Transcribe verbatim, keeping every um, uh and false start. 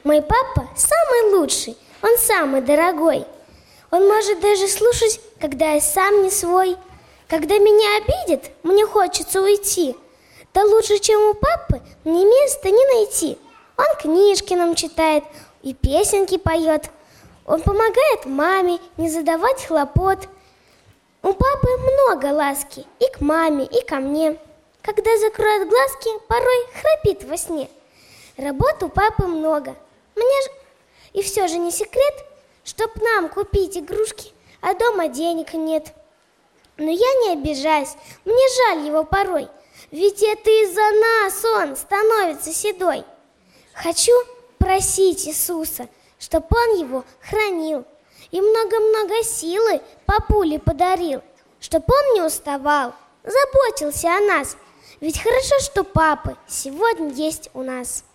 Мой папа самый лучший, он самый дорогой. Он может даже слушать, когда я сам не свой. Когда меня обидят, мне хочется уйти. Да лучше, чем у папы, мне места не найти. Он книжки нам читает и песенки поет. Он помогает маме не задавать хлопот. У папы много ласки и к маме, и ко мне. Когда закроет глазки, порой храпит во сне. Работы у папы много. Мне ж... И все же не секрет, чтоб нам купить игрушки, а дома денег нет. Но я не обижаюсь, мне жаль его порой, ведь это из-за нас он становится седой. Хочу просить Иисуса, чтоб он его хранил и много-много силы папуле подарил, чтоб он не уставал, заботился о нас. Ведь хорошо, что папы сегодня есть у нас.